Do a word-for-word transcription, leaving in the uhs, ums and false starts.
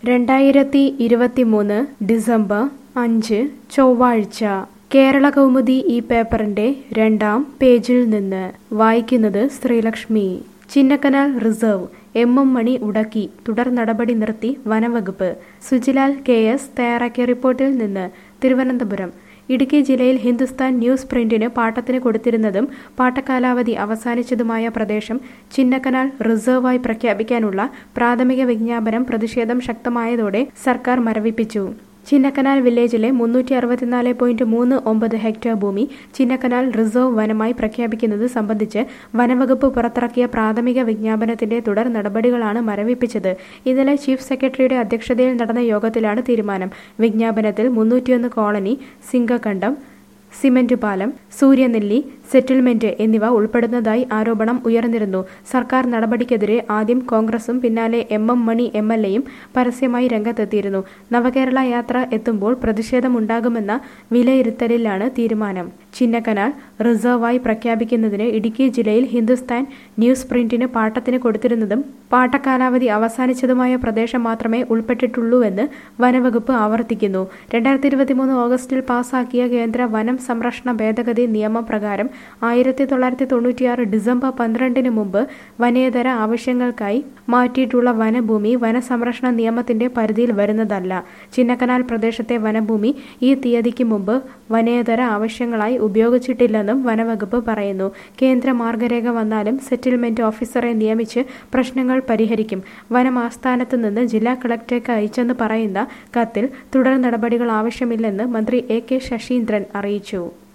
രണ്ടായിരത്തി ഇരുപത്തിമൂന്ന് ഡിസംബർ അഞ്ച് ചൊവ്വാഴ്ച കേരള കൗമുദി ഈ പേപ്പറിന്റെ രണ്ടാം പേജിൽ നിന്ന് വായിക്കുന്നത് ശ്രീലക്ഷ്മി. ചിന്നക്കനാൽ റിസർവ് എം എം മണി ഉടക്കി, തുടർ നടപടി നിർത്തി വനവകുപ്പ്. സുജിലാൽ കെ എസ് തയ്യാറാക്കിയ റിപ്പോർട്ടിൽ നിന്ന് തിരുവനന്തപുരം. ഇടുക്കി ജില്ലയിൽ ഹിന്ദുസ്ഥാൻ ന്യൂസ് പ്രിന്റിന് പാട്ടത്തിന് കൊടുത്തിരുന്നതും പാട്ടകാലാവധി അവസാനിച്ചതുമായ പ്രദേശം ചിന്നക്കനാൽ റിസർവായി പ്രഖ്യാപിക്കാനുള്ള പ്രാഥമിക വിജ്ഞാപനം പ്രതിഷേധം ശക്തമായതോടെ സർക്കാർ മരവിപ്പിച്ചു. ചിന്നക്കനാൽ വില്ലേജിലെ മുന്നൂറ്റി അറുപത്തിനാല് പോയിന്റ് മൂന്ന് ഒമ്പത് ഹെക്ടർ ഭൂമി ചിന്നക്കനാൽ റിസർവ് വനമായി പ്രഖ്യാപിക്കുന്നത് സംബന്ധിച്ച് വനവകുപ്പ് പുറത്തിറക്കിയ പ്രാഥമിക വിജ്ഞാപനത്തിന്റെ തുടർ നടപടികളാണ് മരവിപ്പിച്ചത്. ഇന്നലെ ചീഫ് സെക്രട്ടറിയുടെ അധ്യക്ഷതയിൽ നടന്ന യോഗത്തിലാണ് തീരുമാനം. വിജ്ഞാപനത്തിൽ മുന്നൂറ്റിയൊന്ന് കോളനി, സിംഗകണ്ടം, സിമന്റ് പാലം, സൂര്യനെല്ലി സെറ്റിൽമെന്റ് എന്നിവ ഉൾപ്പെടുന്നതായി ആരോപണം ഉയർന്നിരുന്നു. സർക്കാർ നടപടിക്കെതിരെ ആദ്യം കോൺഗ്രസും പിന്നാലെ എം എം മണി എം എൽ എയും പരസ്യമായി രംഗത്തെത്തിയിരുന്നു. നവകേരള യാത്ര എത്തുമ്പോൾ പ്രതിഷേധമുണ്ടാകുമെന്ന വിലയിരുത്തലിലാണ് തീരുമാനം. ചിന്നക്കനാൽ റിസർവായി പ്രഖ്യാപിക്കുന്നതിന് ഇടുക്കി ജില്ലയിൽ ഹിന്ദുസ്ഥാൻ ന്യൂസ് പ്രിന്റിന് പാട്ടത്തിന് കൊടുത്തിരുന്നതും പാട്ടകാലാവധി അവസാനിച്ചതുമായ പ്രദേശം മാത്രമേ ഉൾപ്പെട്ടിട്ടുള്ളൂവെന്ന് വനവകുപ്പ് ആവർത്തിക്കുന്നു. രണ്ടായിരത്തി ഇരുപത്തിമൂന്ന് ഓഗസ്റ്റിൽ പാസാക്കിയ കേന്ദ്ര വനം സംരക്ഷണ ഭേദഗതി നിയമപ്രകാരം ആയിരത്തി തൊള്ളായിരത്തി തൊണ്ണൂറ്റിയാറ് ഡിസംബർ പന്ത്രണ്ടിന് മുമ്പ് വനേതര ആവശ്യങ്ങൾക്കായി മാറ്റിയിട്ടുള്ള വനഭൂമി വനസംരക്ഷണ നിയമത്തിന്റെ പരിധിയിൽ വരുന്നതല്ല. ചിന്നക്കനാൽ പ്രദേശത്തെ വനഭൂമി ഈ തീയതിക്ക് മുമ്പ് വനേതര ആവശ്യങ്ങളായി ഉപയോഗിച്ചിട്ടില്ലെന്നും വനവകുപ്പ് പറയുന്നു. കേന്ദ്ര മാർഗരേഖ വന്നാലും സെറ്റിൽമെന്റ് ഓഫീസറെ നിയമിച്ച് പ്രശ്നങ്ങൾ പരിഹരിക്കും. വനം ആസ്ഥാനത്ത് നിന്ന് ജില്ലാ കളക്ടർക്ക് അയച്ചെന്ന് പറയുന്ന കത്തിൽ തുടർ നടപടികൾ ആവശ്യമില്ലെന്ന് മന്ത്രി എ കെ ശശീന്ദ്രൻ അറിയിച്ചു.